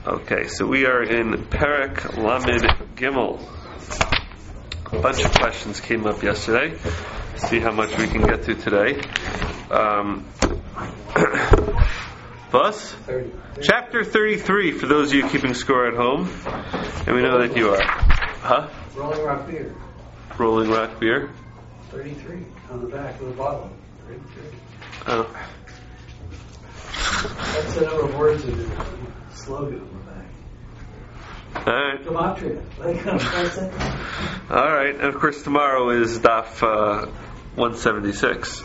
Okay, so we are in Perek Lamed Gimel. A bunch of questions came up yesterday. See how much we can get to today. Bus? Chapter 33 for those of you keeping score at home. And we know that you are. Huh? Rolling Rock Beer. Rolling Rock Beer. 33 on the back of the bottle. 33. Oh. That's the number of words in the slogan on the back. Alright. Gematria. Alright, and of course tomorrow is Daf 176.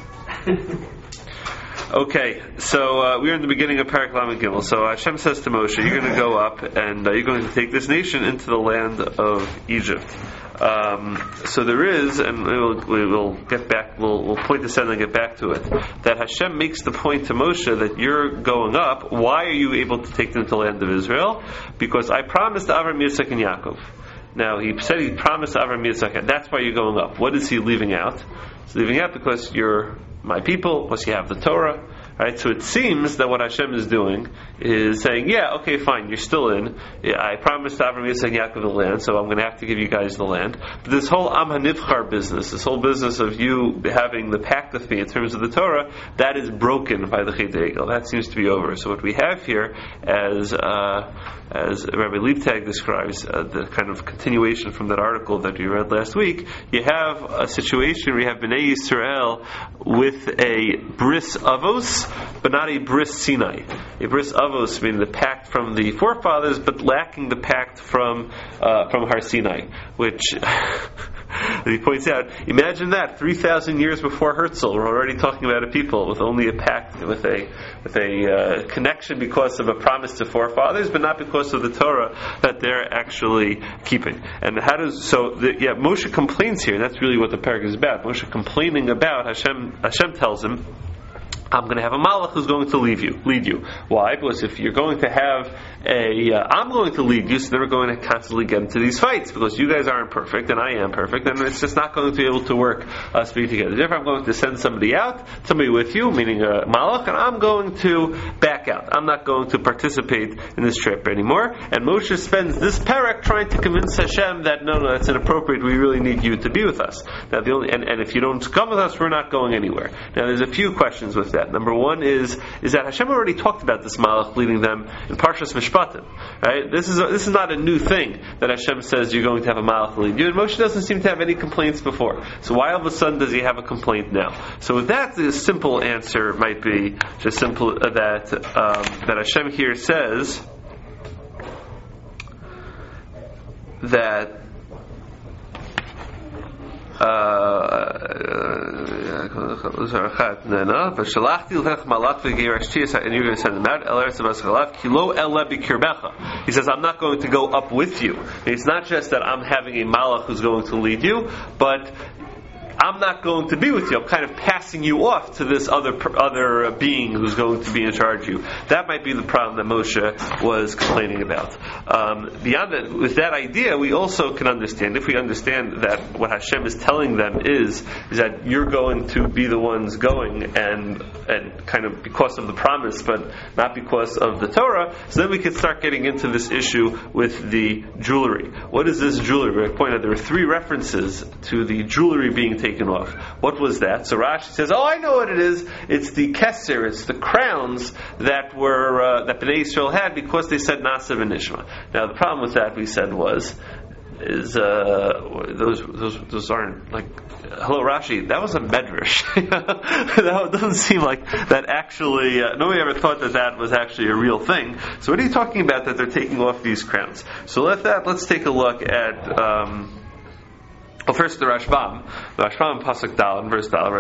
Okay, so we're in the beginning of Perek Lamed Gimel. So Hashem says to Moshe, you're going to go up and you're going to take this nation into the land of Egypt. So there is, and we will get back, we'll point this out and get back to it, that Hashem makes the point to Moshe that you're going up. Why are you able to take them to the land of Israel? Because I promised Avraham, Yitzchak, and Yaakov. Now, he said he promised Avraham, Yitzchak, and that's why you're going up. What is he leaving out? He's leaving out because you're my people, plus you have the Torah. Right? So it seems that what Hashem is doing is saying, yeah, okay, fine, you're still in. Yeah, I promised Avraham, Yitzchak, and Yaakov the land, so I'm going to have to give you guys the land. But this whole Am HaNivchar business, this whole business of you having the pact with me in terms of the Torah, that is broken by the Chet Egel. That seems to be over. So what we have here, as Rabbi Liebtag describes, the kind of continuation from that article that we read last week, you have a situation where you have Bnei Yisrael with a bris avos, but not a bris Sinai. A bris avos meaning the pact from the forefathers, but lacking the pact from Har Sinai, which he points out. Imagine that 3,000 years before Herzl, we're already talking about a people with only a pact, with a connection because of a promise to forefathers, but not because of the Torah that they're actually keeping. And Moshe complains here. That's really what the parak is about. Moshe complaining about Hashem tells him, I'm going to have a malach who's going to lead you. Why? Because if you're going to have I'm going to lead you, so then we're going to constantly get into these fights, because you guys aren't perfect, and I am perfect, and it's just not going to be able to work us being together. Therefore, I'm going to send somebody with you, meaning a malach, and I'm going to back out. I'm not going to participate in this trip anymore. And Moshe spends this parak trying to convince Hashem that no, that's inappropriate. We really need you to be with us. Now, and if you don't come with us, we're not going anywhere. Now, there's a few questions with that. Number one is that Hashem already talked about this malach leading them in Parshas Mishpatim. Right? This is not a new thing that Hashem says you're going to have a malach lead you. And Moshe doesn't seem to have any complaints before. So why all of a sudden does he have a complaint now? So with that, the simple answer might be just simple that Hashem here says that. And you're going to send them out. He says, I'm not going to go up with you. And it's not just that I'm having a malach who's going to lead you, but I'm not going to be with you. I'm kind of passing you off to this other being who's going to be in charge of you. That might be the problem that Moshe was complaining about. Beyond that, with that idea, we also can understand, if we understand that what Hashem is telling them is that you're going to be the ones going and kind of because of the promise, but not because of the Torah, so then we can start getting into this issue with the jewelry. What is this jewelry? I pointed out there are 3 references to the jewelry being taken off. What was that? So Rashi says, I know what it is. It's the keser, it's the crowns that were that Bnei Yisrael had because they said Nasa v'Nishma. Now the problem with that, we said, those aren't like, hello Rashi, that was a medrash. That doesn't seem like that actually, nobody ever thought that was actually a real thing. So what are you talking about that they're taking off these crowns? So let's take a look at well, first the Rashbam Pasuk Dal in verse Dal,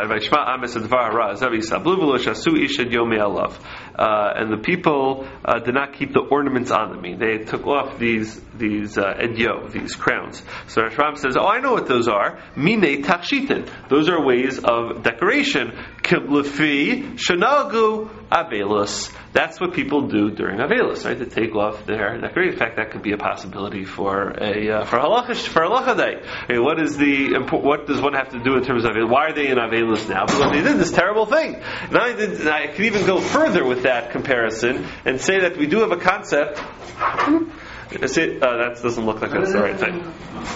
and the people did not keep the ornaments on them. They took off these edyo, these crowns. So Rashbam says, I know what those are. Mine takshitin. Those are ways of decoration. Kiblefi Shanagu Avelus. That's what people do during Avelus, right? To take off their neckery. In fact, that could be a possibility for halacha day. Okay, what does one have to do in terms of Avelus? Why are they in Avelus now? Because they did this terrible thing. And I could even go further with that comparison and say that we do have a concept. That doesn't look like that's the right thing.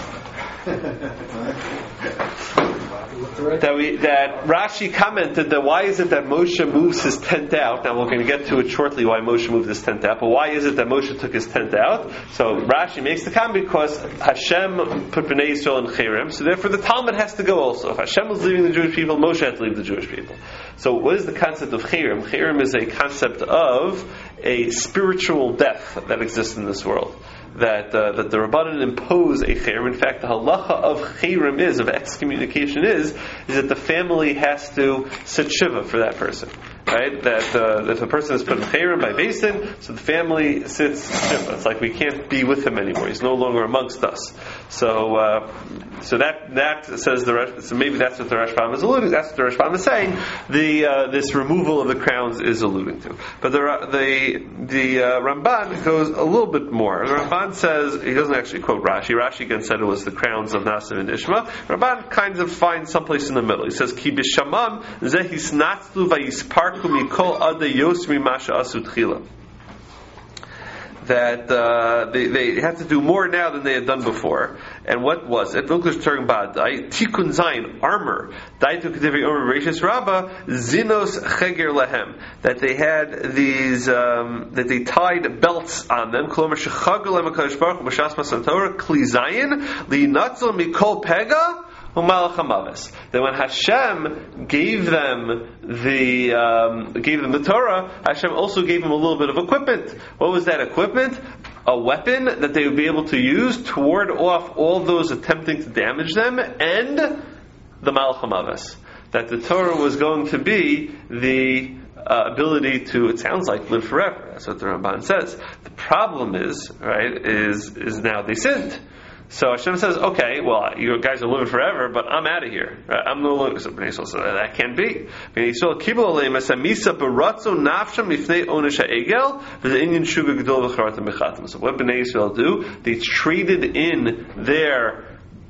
That Rashi commented that why is it that Moshe moves his tent out? Now we're going to get to it shortly why Moshe moved his tent out, but why is it that Moshe took his tent out? So Rashi makes the comment because Hashem put Bnei Yisrael in Cherem, so therefore the Talmud has to go also. If Hashem was leaving the Jewish people, Moshe had to leave the Jewish people. So what is the concept of Cherem? Cherem is a concept of a spiritual death that exists in this world. That the Rabbanan impose a cherem. In fact, the halacha of cherem of excommunication is that the family has to sit shiva for that person. Right? That if a person is put in cherem by Beis Din, so the family sits shiva. It's like we can't be with him anymore. He's no longer amongst us. So that says the Rashbam. So maybe that's what the Rashbam is alluding. That's what the Rashbam is saying. This removal of the crowns is alluding to. But the Ramban goes a little bit more. The Ramban says he doesn't actually quote Rashi. Rashi again said it was the crowns of Nasiv and Ishma. Ramban kind of finds someplace in the middle. He says Ki b'shamam zehis natzlu vayisparku mikol ada yosmi masha asu tchila. That they have to do more now than they had done before. And what was it? Tikkun Zayin, armor. Zinos Cheger Lehem. That they had these, that they tied belts on them. Kli Zayin, Li Natzel Mikol Pega, that when Hashem gave them the Torah, Hashem also gave them a little bit of equipment. What was that equipment? A weapon that they would be able to use to ward off all those attempting to damage them, and the Malach HaMaves. That the Torah was going to be the ability to, it sounds like, live forever. That's what the Ramban says. The problem is now they sinned. So Hashem says, okay, well, you guys are living forever, but I'm out of here. Right? I'm no longer. So Bnei Yisrael says, that can't be. Bnei Yisrael kibbul aleim esamisa baratzo nafsham mifnei onesh ha'egel v'inyan shuga gedol v'charatam mechatam. So what Bnei Yisrael do? They traded in their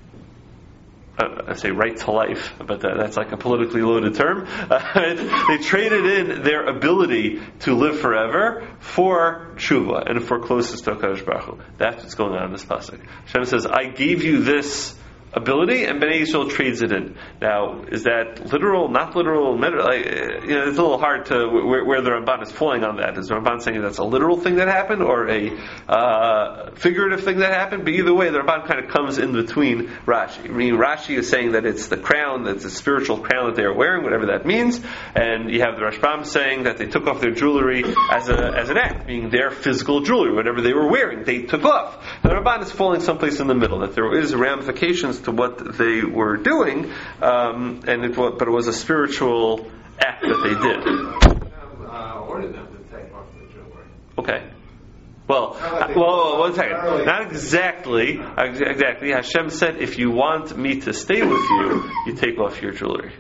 I say right to life, but that's like a politically loaded term. They traded in their ability to live forever for tshuva and for closeness to HaKadosh Baruch Hu. That's what's going on in this pasuk. Hashem says, I gave you this ability, and Bnei Yisrael trades it in. Now, is that literal, not literal? It's a little hard to where the Ramban is pulling on that. Is the Ramban saying that's a literal thing that happened or a figurative thing that happened? But either way, the Ramban kind of comes in between Rashi. I mean, Rashi is saying that it's the crown, that's a spiritual crown that they are wearing, whatever that means, and you have the Rashbam saying that they took off their jewelry as an act, meaning their physical jewelry, whatever they were wearing, they took off. And the Ramban is falling someplace in the middle, that there is ramifications to what they were doing, but it was a spiritual act that they did. Ordered them to take off the jewelry. Okay. Well, 1 second. Not exactly. Exactly. Hashem said, if you want me to stay with you, you take off your jewelry.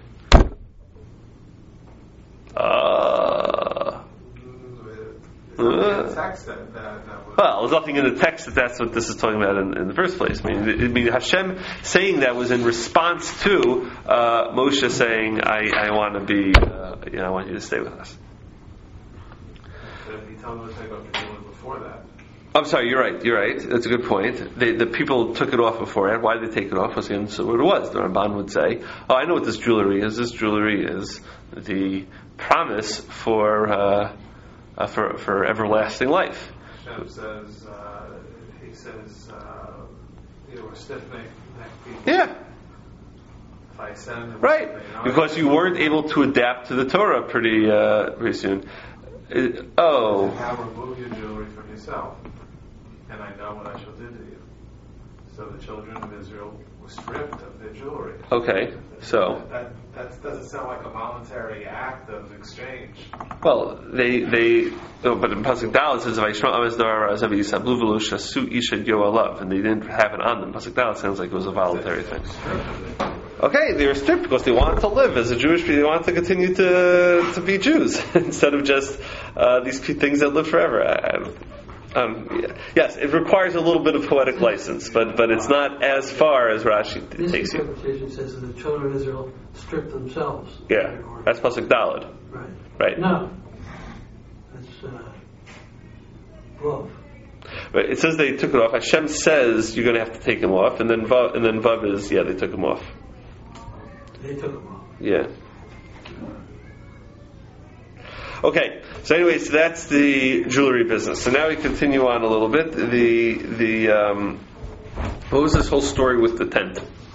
Well, there's nothing in the text that's what this is talking about in the first place. I mean, Hashem saying that was in response to Moshe saying, "I want to be, I want you to stay with us." But if he told them to take off the jewelry before that. I'm sorry, you're right. That's a good point. The people took it off beforehand. Why did they take it off? So what it was. The Ramban would say, "Oh, I know what this jewelry is. This jewelry is the promise for everlasting life." Hashem says, we're stiff-necked people. Yeah. If I send them, right. Because you weren't able to adapt to the Torah pretty soon. Now remove your jewelry from yourself, and I know what I shall do to you. So the children of Israel were stripped of their jewelry. Okay, so that doesn't sound like a voluntary act of exchange. Well, but in Pasuk Dalet it says Vayishma Ames Dara Zavi Yisablu V'Lo Shasu Isha Yoalav, and they didn't have it on them. Pasuk Dalet sounds like it was a voluntary thing. Okay, they were stripped because they wanted to live as a Jewish people. They wanted to continue to be Jews instead of just these things that live forever. Yes, it requires a little bit of poetic license, but it's not as far as Rashi takes you. This interpretation says that the children of Israel stripped themselves. Yeah, that's Pasuk Daled. Right. No, that's love. Right. It says they took it off. Hashem says you're going to have to take them off, and then Vav is they took them off. They took them off. Yeah. Okay, so anyways, that's the jewelry business. So now we continue on a little bit. What was this whole story with the tent?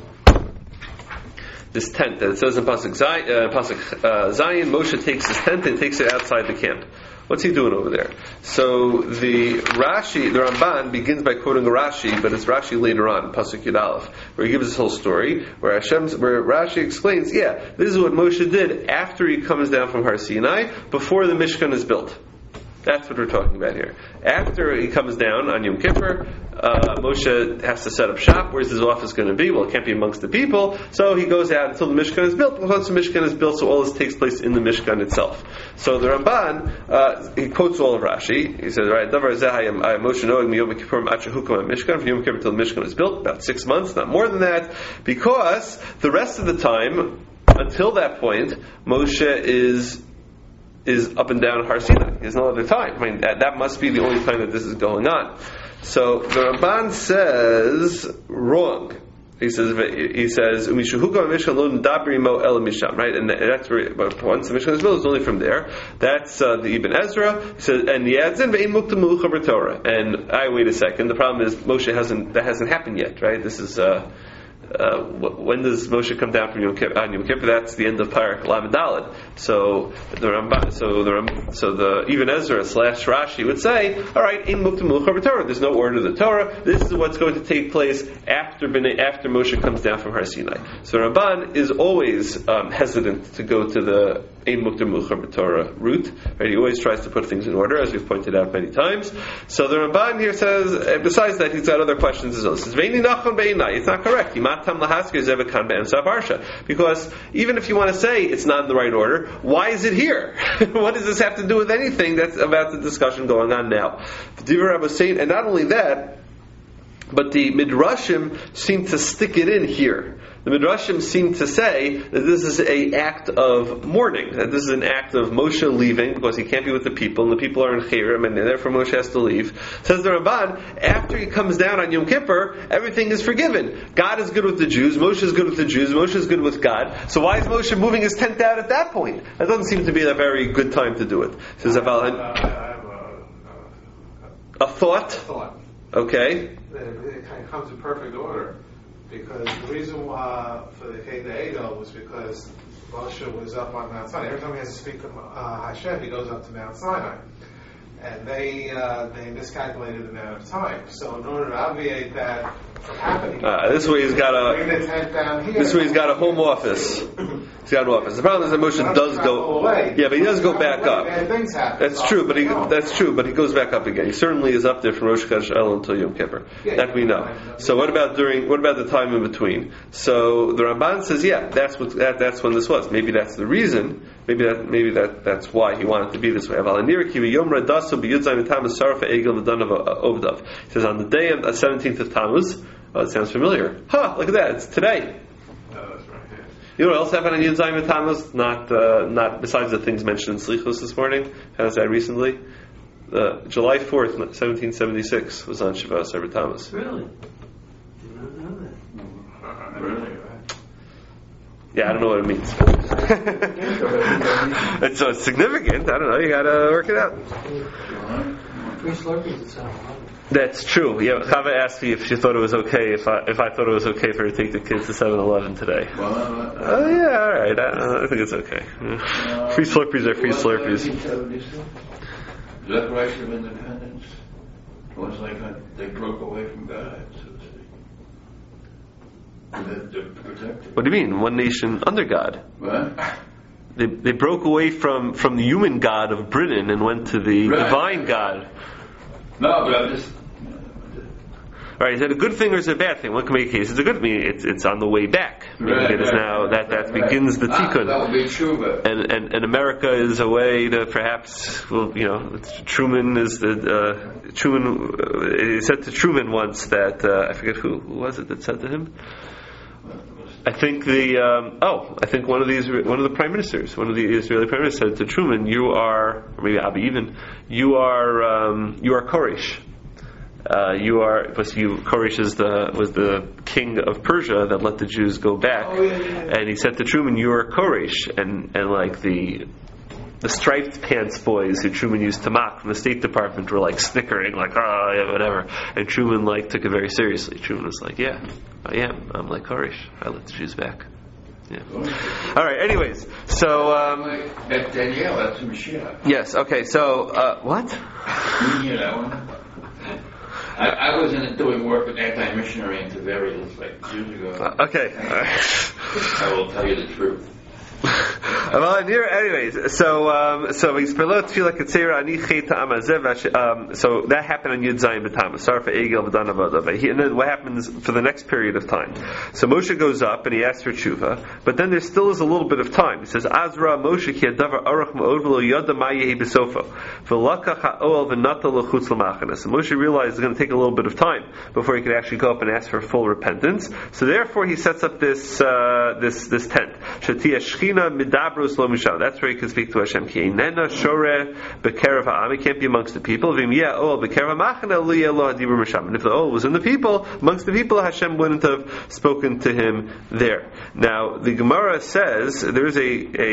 This tent that it says in Pasuk Zayin, Moshe takes his tent and takes it outside the camp. What's he doing over there? So the Ramban begins by quoting a Rashi, but it's Rashi later on, Pasuk Yud Aleph, where he gives this whole story, where Rashi explains, this is what Moshe did after he comes down from Har Sinai, before the Mishkan is built. That's what we're talking about here. After he comes down on Yom Kippur, Moshe has to set up shop. Where's his office going to be? Well, it can't be amongst the people. So he goes out until the Mishkan is built. Once the Mishkan is built, so all this takes place in the Mishkan itself. So the Ramban, he quotes all of Rashi. He says, right, Davar Zeh Moshe Noeg Miyom Kippurim Ad Shehukam Mishkan, from Yom Kippur until the Mishkan is built, about 6 months, not more than that, because the rest of the time, until that point, Moshe is up and down Har Sinai. There's no other time. I mean, that must be the only time that this is going on. So the Ramban says wrong. He says Mishuhukam Mishkan Lo Dabri Mo El Misham, right? And that's where, but once the Mishkan is built, it's only from there. That's the Ibn Ezra. He says, and he adds in Ve'in Mukta Melucha B'Torah. And wait a second. The problem is that hasn't happened yet, right? This is. When does Moshe come down from Yom Kippur? That's the end of Parak Lamed Daled. So the Ibn Ezra / Rashi would say, all right, in Mukta Melucha B'Torah, there's no order of the Torah. This is what's going to take place after Moshe comes down from Har Sinai. So Ramban is always hesitant to go to the Ein Mukta Melucha B'Torah route. Right? He always tries to put things in order, as we've pointed out many times. So the Ramban here says, besides that, he's got other questions as well. He says, Ve'ini nachon be'inai. It's not correct. Because even if you want to say it's not in the right order, why is it here? What does this have to do with anything that's about the discussion going on now? And not only that, but the Midrashim seem to stick it in here. The Midrashim seem to say that this is an act of mourning, that this is an act of Moshe leaving because he can't be with the people, and the people are in Chayrim, and therefore Moshe has to leave. Says the Ramban, after he comes down on Yom Kippur, everything is forgiven. God is good with the Jews, Moshe is good with the Jews, Moshe is good with God. So why is Moshe moving his tent out at that point? That doesn't seem to be a very good time to do it. Says I have a thought. Okay. It kind of comes in perfect order. Because the reason why for the Kedei Edo was because Moshe was up on Mount Sinai. Every time he has to speak to Hashem, he goes up to Mount Sinai. And they miscalculated the amount of time. So in order to obviate that from happening, this way he's got bring the tent down here. This way he's got a home office. He's got an office. The problem is that Moshe does go. Yeah, but he does go back up. Bad things happen. That's true, but he goes back up again. He certainly is up there from Rosh Hashanah until Yom Kippur. That we know. So what about the time in between? So the Ramban says, that's when this was. Maybe that's the reason. Maybe that's why he wanted to be this way. He says on the day of the 17th of Tammuz. Oh, it sounds familiar. Look at that. It's today. You know what else happened on Yud Zayim Tammuz? Not besides the things mentioned in Slichos this morning. How's that recently? July 4th, 1776 was on Shavuos Sefer Tammuz. Really? Did not know that. Really? Yeah, I don't know what it means. It's significant. I don't know. You got to work it out. Free Slurpees at 7-Eleven. That's true. Yeah, Chava asked me if she thought it was okay if I thought it was okay for her to take the kids to 7-Eleven today. Oh yeah, all right. I think it's okay. Free Slurpees are free Slurpees. Declaration of Independence was like they broke away from God, so to speak. They're protected. What do you mean? One nation under God? What? They broke away from the human God of Britain and went to the divine God. No, but I'm just. Right? Is that a good thing or is it a bad thing? One can make a case it's a good thing. It's on the way back. It is now that begins the tikkun. That would be true, And America is a way to perhaps, well, Truman is he said to Truman once that I forget who was it that said to him. I think one of the prime ministers, one of the Israeli prime ministers said to Truman, "You are, or maybe Abi even, you are Koresh. Koresh was the king of Persia that let the Jews go back, and he said to Truman, "You are Koresh," and like the striped pants boys who Truman used to mock from the State Department were like snickering, like, "Oh yeah, whatever," and Truman like took it very seriously. Truman was like, "Yeah, I am. I'm like Koresh. I let the Jews back." Yeah. All right. Anyways, so That's Danielle. That's Mashiach. yes. Okay. So what? You hear that one? I was doing work with anti-missionary in Tveria like years ago. Okay. I will tell you the truth. Well, anyways, so he's below tefillah ketzera ani cheta amazev. So that happened on Yud Zayin b'Tammuz. Sarfa egel v'dana b'adav. And then what happens for the next period of time? So Moshe goes up and he asks for tshuva, but then there still is a little bit of time. He says, "Azra Moshe ki adavar arach ma'od v'lo yada ma yehi b'sofo v'lakach ha'ol v'nata l'chutz l'machanas." So Moshe realized it's going to take a little bit of time before he could actually go up and ask for full repentance. So therefore, he sets up this tent. That's where he can speak to Hashem. He can't be amongst the people. And if the oil was in the people, amongst the people, Hashem wouldn't have spoken to him there. Now, the Gemara says there is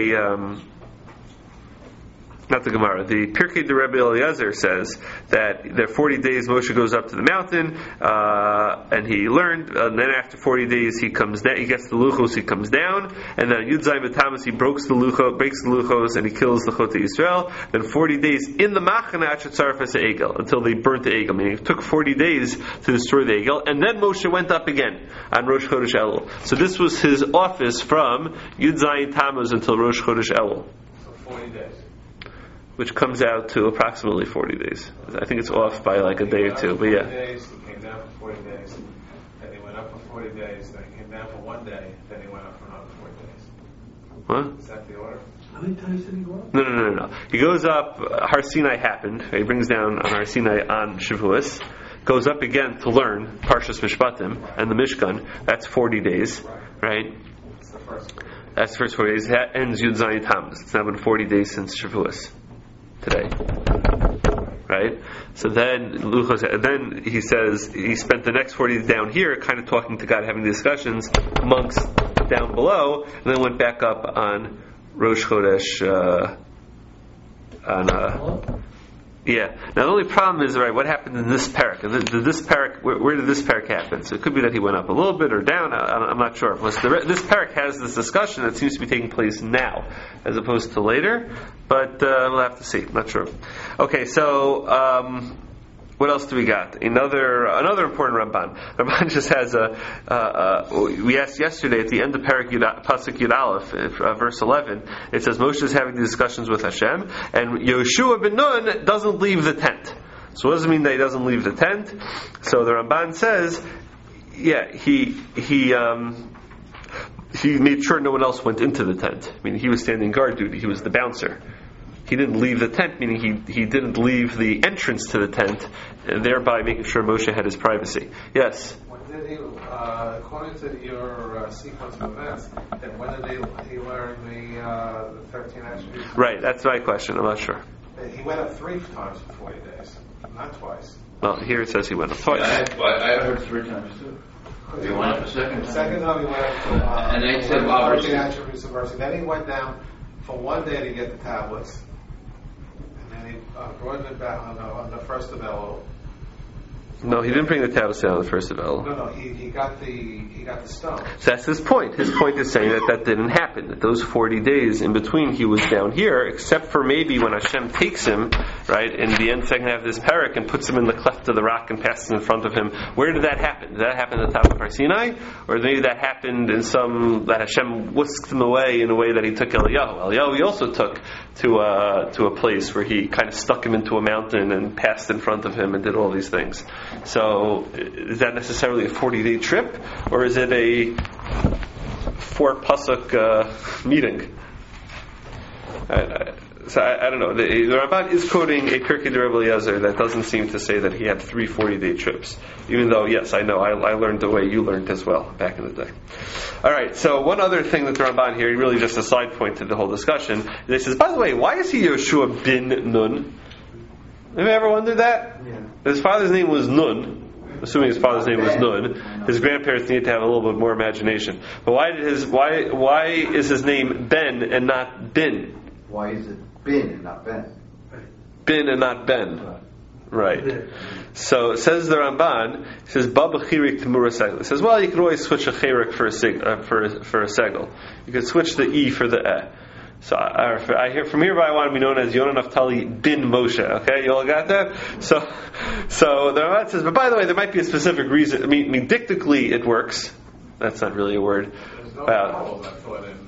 not the Gemara. The Pirkei de Rebbe Eliezer says that there are 40 days Moshe goes up to the mountain and he learned, and then after 40 days he comes down, he gets the luchos, he comes down, and then Yud Zayin b'Tammuz he breaks the luchos and he kills the Chotei Yisrael. Then 40 days in the Machane Achet Sarfas Egel until they burnt the Egel. Meaning it took 40 days to destroy the Egel, and then Moshe went up again on Rosh Chodesh Elul. So this was his office from Yud Zayin Tammuz until Rosh Chodesh Elul. So 40 days. Which comes out to approximately 40 days. I think it's off by like a day or two, but yeah. 40 days, he came down for 40 days, then he went up for 40 days, then he came down for 1 day, then he went up for another 40 days. What? Is that the order? How many times did he go up? No. He goes up, Har Sinai happened, he brings down on Har Sinai on Shavuos, goes up again to learn Parshas Mishpatim and the Mishkan, that's 40 days, right? That's the first one. That's the first 40 days. That ends Yud Zayin Tammuz. It's now been 40 days since Shavuos. Today, right? So then he says he spent the next 40 days down here, kind of talking to God, having discussions amongst down below, and then went back up on Rosh Chodesh. Yeah. Now the only problem is, right, what happened in this parak? Where did this parak happen? So it could be that he went up a little bit or down. I'm not sure. This parak has this discussion that seems to be taking place now, as opposed to later. But we'll have to see. Not sure. Okay, so what else do we got? Another important Ramban. Ramban just has we asked yesterday at the end of Pasuk Yud Aleph, verse 11. It says Moshe is having these discussions with Hashem, and Yoshua ben Nun doesn't leave the tent. So what does it mean that he doesn't leave the tent? So the Ramban says, yeah, he made sure no one else went into the tent. I mean, he was standing guard duty. He was the bouncer. He didn't leave the tent, meaning he didn't leave the entrance to the tent, thereby making sure Moshe had his privacy. Yes? When did he, according to your sequence of events, then when did he learn the 13 attributes? Right, that's my question. I'm not sure. He went up 3 times for 40 days, not twice. Well, here it says he went up twice. I heard 3 times too. He went up a second time. Second time he went up to and they said 13 attributes of mercy. Then he went down for 1 day to get the tablets. And he brought it back on the first of Elul. No, he didn't bring the tablets down on the first of Elul. No, he got the stone. So that's his point. His point is saying that didn't happen. That those 40 days in between he was down here, except for maybe when Hashem takes him right, in the end second half of this parak, and puts him in the cleft of the rock and passes in front of him. Where did that happen? Did that happen at the top of Har Sinai, or maybe that happened in that Hashem whisked him away in a way that he took Eliyahu? Eliyahu he also took to a place where he kind of stuck him into a mountain and passed in front of him and did all these things. So is that necessarily a 40-day trip, or is it a 4 pasuk meeting? So I don't know. The Ramban is quoting a Pirkei de Rebbe Eliezer that doesn't seem to say that he had 3 40-day trips. Even though, yes, I know, I learned the way you learned as well back in the day. Alright, so one other thing that the Ramban here, really just a side point to the whole discussion, he says, by the way, why is he Yoshua bin Nun? Have you ever wondered that? Yeah. His father's name was Nun. Assuming his father's name was Nun, his grandparents need to have a little bit more imagination. But why is his name Ben and not Bin? Why is it bin and not ben? Bin and not Ben. Right. So it says the Ramban, it says Baba Chirik Temura Segel. It says, well, you can always switch a Chirik for a Segel. You can switch the E for the E. So I hear from hereby I want to be known as Yonah Naftali bin Moshe. Okay, you all got that? So the Ramban says, but by the way, there might be a specific reason. I mean, dictically it works. That's not really a word. There's no vowels, I thought, in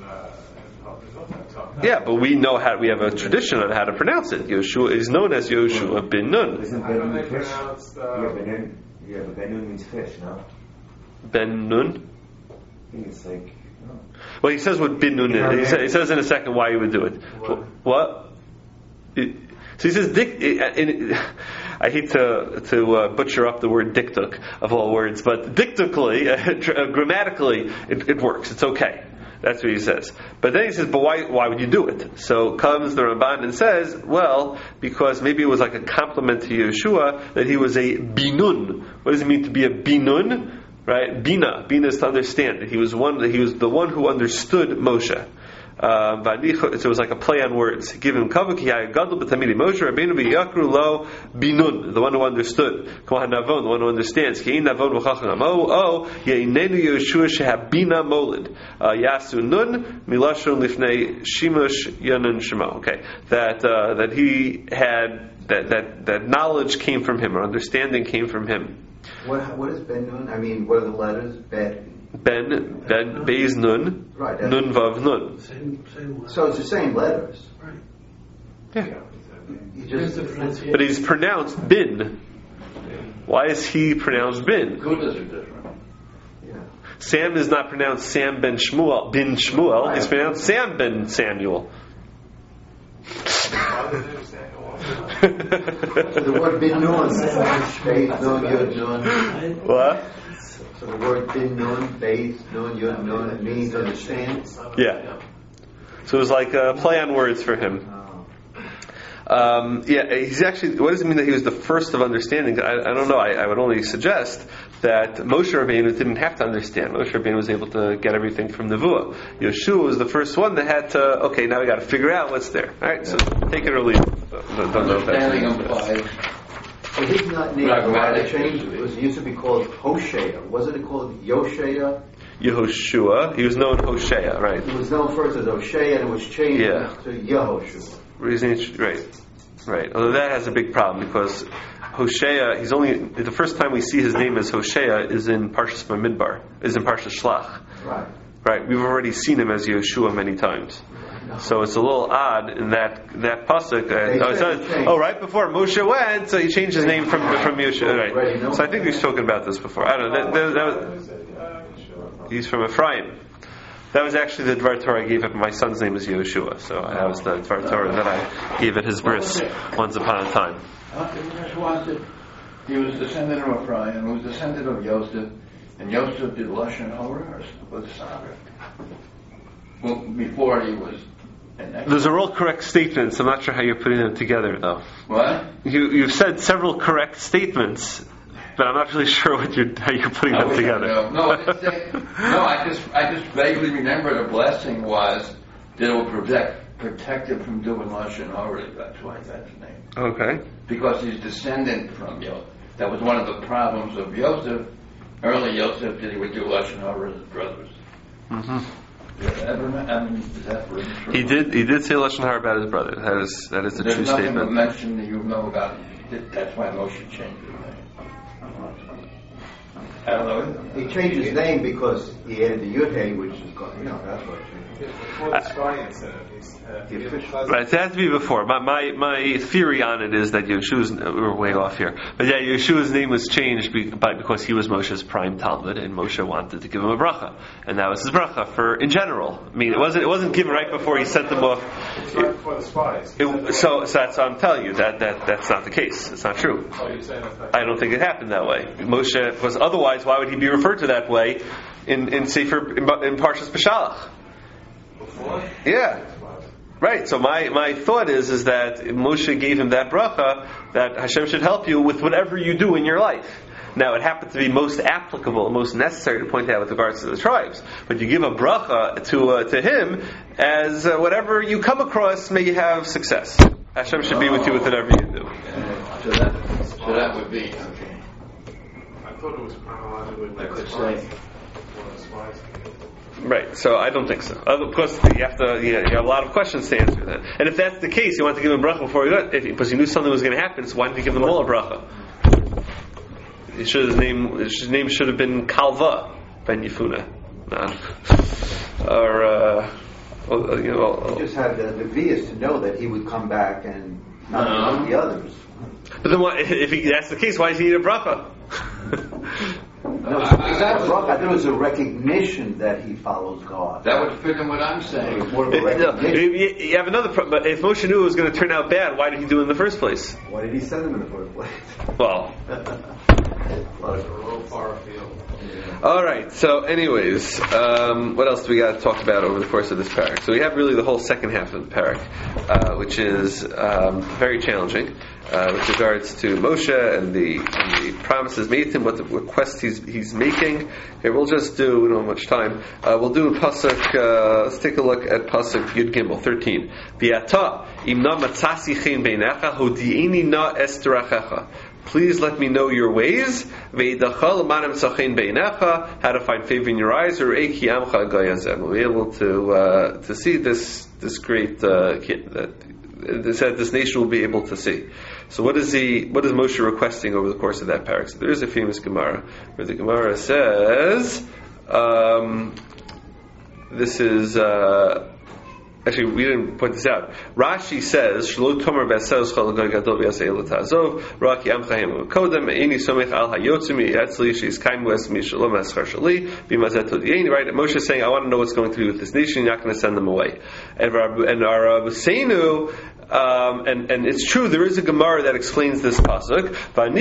yeah, but we know we have a tradition on how to pronounce it. Yoshua is known as Yoshua bin Nun. Isn't How do Ben they Nun fish? pronounce the... Yeah, but Ben Nun means fish, no? Ben Nun? I think it's like... No. Well, he says what bin Nun is. He says in a second why he would do it. What? So he says, I hate to butcher up the word diktuk of all words, but dictically, grammatically, it works. It's okay. That's what he says. But then he says, but why would you do it? So comes the Ramban and says, well, because maybe it was like a compliment to Yeshua that he was a binun. What does it mean to be a binun? Right? Bina. Bina is to understand. That he was the one who understood Moshe. So it was like a play on words. Give him kavuki gadol b'tamidi Moshe Rabbeinu b'yakru lo binun, the one who understood. Kohan Navon, the one who understands. Kein Navon v'chacham. Oh, yeinenu Yeshua shehabina molid. Yasu nun milashon lifnei shimush yanun shemo. Okay, that he had that knowledge came from him, or understanding came from him. What is Ben Nun? I mean, what are the letters? Ben, Beis Nun, Right. Nun Vav Nun. Same So it's the same letters. Right. Yeah. You Here's just the pronunciation. But he's pronounced Bin. Why is he pronounced Bin? Kudas are different. yeah. Sam is not pronounced Sam bin Shmuel. He's pronounced Sam ben Samuel. So the word bin nun, beis nun yud nun. What? So the word bin nun, beis nun yud nun means understand. Yeah. So it was like a play on words for him. He's actually. What does it mean that he was the first of understanding? I don't know. I would only suggest that Moshe Rabbeinu didn't have to understand. Moshe Rabbeinu was able to get everything from Nevuah. Yeshua was the first one that had to. Okay, now we got to figure out what's there. All right, so take it or leave it. Don't know if Understanding that's implies So his not name, Pragmatic. changed. It used to be called Hoshea. Wasn't it called Yoshea? Yehoshua. He was known Hosea, right? It was known first as Hoshea, and it was changed Yeah. to Yehoshua. Right. Although that has a big problem because Hosea, he's only the first time we see his name as Hosea is in Parshas Bamidbar, is in Parshas Shlach. Right. Right. We've already seen him as Yeshua many times. So it's a little odd in that pasuk. Right before Moshe went, so he changed his name from Yeshua. Right. So I think we've spoken about this before. I don't know. He's from Ephraim. That was actually the Dvar Torah I gave it. My son's name is Yeshua, so that was the Dvar Torah that I gave at his bris once upon a time. He was descendant of Ephraim, who was descendant of Yosef, and Yosef did Lashon Hora, or was Sabbath. Well, before he was an ex- Those are all correct statements. I'm not sure how you're putting them together, though. What? You've said several correct statements, but I'm not really sure how you're putting them together. I just vaguely remember the blessing was that it will protect him from doing Lashon Hora. That's why that's the name. Okay. Because he's descendant from Yosef. That was one of the problems of Yosef. Early Yosef that he would do Lashon Hora with his brothers. Mm-hmm. Is that really true? He did say lashon hara about his brother. That is the There's true nothing statement. mentioned that you know about it. That's why Moshe changed his name. I don't know. He changed his name because he added the Yud-Hey, which is called, that's what changed. Before the spy incident, Right, so it has to be before. My theory on it is that Yeshua's, we're way off here, but yeah, Yeshua's name was changed because he was Moshe's prime Talmud, and Moshe wanted to give him a bracha, and that was his bracha for in general. I mean, it wasn't given right before he sent them off. It's right before the spies. So that's what I'm telling you that's not the case. It's not true. Oh, you're saying that's I don't think it happened that way. Moshe, because otherwise, why would he be referred to that way in Sefer in Parshas Beshalach? before? Yeah. Right, so my thought is that Moshe gave him that bracha that Hashem should help you with whatever you do in your life. Now, it happened to be most applicable, most necessary to point out with regards to the tribes. But you give a bracha to him as whatever you come across, may you have success. Hashem should be with you with whatever you do. So that would be okay. I thought it was chronologically I could before say. the spies came. Right, so I don't think so. Of course, you have a lot of questions to answer that. And if that's the case, you want to give him a bracha before you got it, because you knew something was going to happen, so why didn't you give them all a bracha? His name should have been Kalva Ben Yefuna. He just had the Vias to know that he would come back and not like the others. But then, if that's the case, why does he need a bracha? No, it's not a bracha. I thought it was a recognition that he follows God. That would fit in what I'm It saying. was more of a recognition. You have another problem. But if Moshe knew it was going to turn out bad, why did he do it in the first place? Why did he send him in the first place? Well, A little far afield. alright, so anyways, what else do we got to talk about over the course of this parak? So we have really the whole second half of the parak, which is very challenging with regards to Moshe and the promises made to him, what the request he's making. Here, we'll just do, we don't have much time, we'll do Pasuk, let's take a look at Pasuk Yud Gimel 13. V'ata imna matzasi chen beinecha hodi'eni na es derachecha. Please let me know your ways. How to find favor in your eyes. Or we'll be able to see this great that this nation will be able to see. So what is Moshe requesting over the course of that parak? So there is a famous Gemara where the Gemara says, this is. Actually, we didn't point this out. Rashi says, "Shlo tomer b'asel chalagoy gadol v'yasei l'tazov raki amchaim kodem eini somech al hayotzim yatzli she's kaim wes mishalom eschar shali b'mazet odieni." Right? And Moshe is saying, "I want to know what's going to be with this nation. You're not going to send them away." And our Rabbeinu. And it's true, there is a Gemara that explains this pasuk. But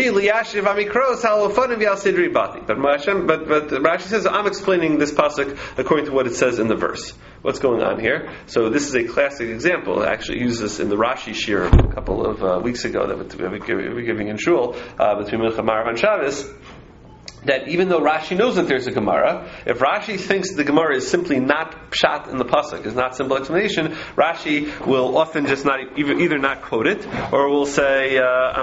Rashi says, I'm explaining this pasuk according to what it says in the verse. What's going on here? So this is a classic example. I actually used this in the Rashi shir a couple of weeks ago that we're giving in Shul between Mincha Marav and Shabbos. That even though Rashi knows that there's a Gemara, if Rashi thinks the Gemara is simply not pshat in the pasuk, is not simple explanation, Rashi will often just not either not quote it, or will say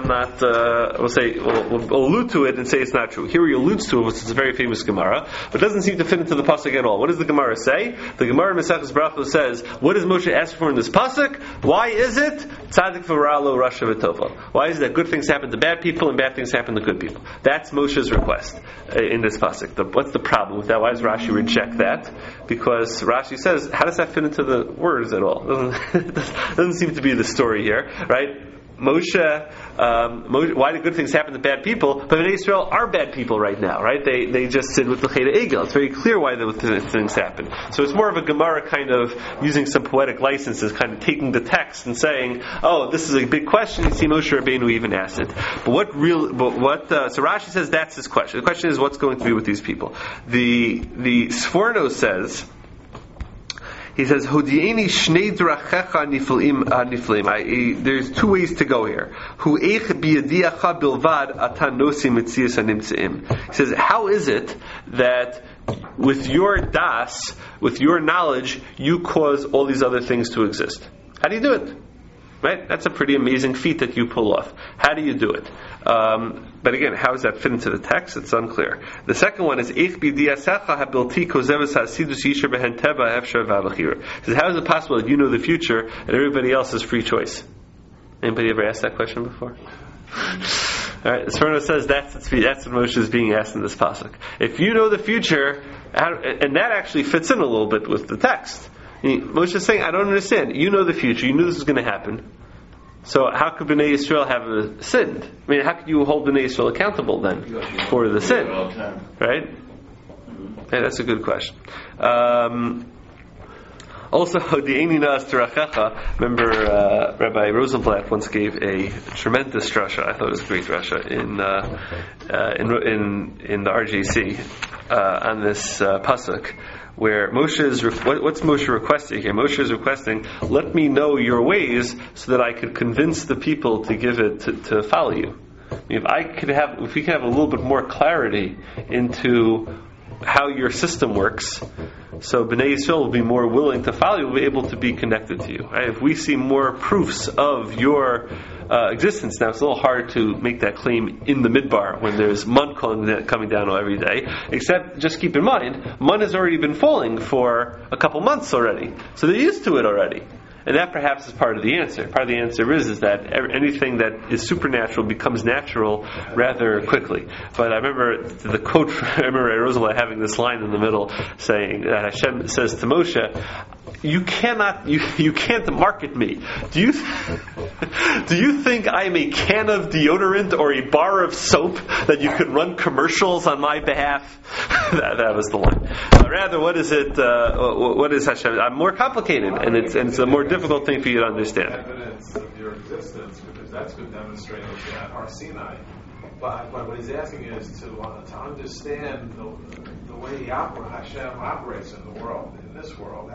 we'll allude to it and say it's not true. Here he alludes to it, which is a very famous Gemara, but doesn't seem to fit into the pasuk at all. What does the Gemara say? The Gemara in Maseches Brachos says, what does Moshe ask for in this pasuk? Why is it tzaddik v'ra'lo rasha v'tova? Why is it that good things happen to bad people and bad things happen to good people? That's Moshe's request in this pasuk. What's the problem with that? Why does Rashi reject that? Because Rashi says, how does that fit into the words at all? Doesn't seem to be the story here, right? Moshe, why do good things happen to bad people? But in Israel are bad people right now, right? They just sit with the Cheda Egel. It's very clear why those things happen. So it's more of a Gemara kind of using some poetic licenses, kind of taking the text and saying, oh, this is a big question. You see, Moshe Rabbeinu even asked it. So Rashi says that's his question. The question is, what's going to be with these people? The Sforno says, he says, "Hodieni shnei drachecha niflim." There's two ways to go here. Hu eich biyadiacha bilvad ata nosi mitzias animtzeim. He says, how is it that with your das, with your knowledge, you cause all these other things to exist? How do you do it? Right? That's a pretty amazing feat that you pull off. How do you do it? But again, how does that fit into the text? It's unclear. The second one is says, how is it possible that you know the future and everybody else is free choice? Anybody ever asked that question before? All right, Sforno says that's what Moshe is being asked in this pasuk. If you know the future, and that actually fits in a little bit with the text. Moshe is saying, I don't understand. You know the future. You knew this was going to happen. So how could Bnei Yisrael have sinned? I mean, how could you hold Bnei Yisrael accountable then for the sin? Right? Yeah, that's a good question. Also, remember Rabbi Rosenblatt once gave a tremendous drasha. I thought it was a great drasha in the RJC on this pasuk, where Moshe is what's Moshe requesting here? Moshe is requesting, let me know your ways so that I could convince the people to give it to follow you. I mean, if we could have a little bit more clarity into how your system works, so Bnei Yisrael will be more willing to follow you, will be able to be connected to you. Right? If we see more proofs of your existence, now it's a little hard to make that claim in the midbar when there's mun coming down every day, except just keep in mind, mun has already been falling for a couple months already, so they're used to it already. And that perhaps is part of the answer. Part of the answer is that anything that is supernatural becomes natural rather quickly. But I remember the quote from Rosenblatt having this line in the middle saying that Hashem says to Moshe, you can't market me. Do you think I'm a can of deodorant or a bar of soap that you could run commercials on my behalf? that was the line. Rather, what is it? What is Hashem? I'm more complicated, and it's a more difficult thing for you to understand. Evidence of your existence, because that's been demonstrated at Har Sinai. But what he's asking is to understand the way Hashem operates in the world, in this world,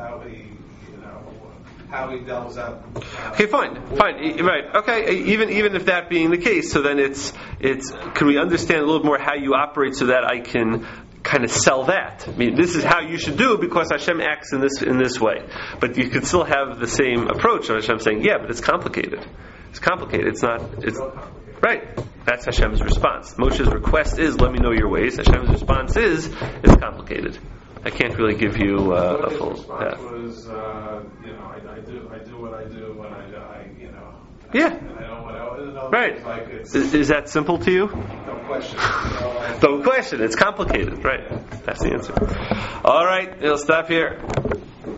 how he delves out. Okay, fine, right, okay. Even if that being the case, so then it's. Can we understand a little more how you operate so that I can kind of sell that? I mean, this is how you should do it because Hashem acts in this way. But you could still have the same approach of Hashem saying, yeah, but it's complicated. It's complicated. It's not. It's right. That's Hashem's response. Moshe's request is, let me know your ways. Hashem's response is, it's complicated. I can't really give you a full. Response was, I do what I do when I die. Yeah. And I don't want to. Right. Like is that simple to you? Don't question. Don't question. It's complicated. Right. That's the answer. All right. We'll stop here.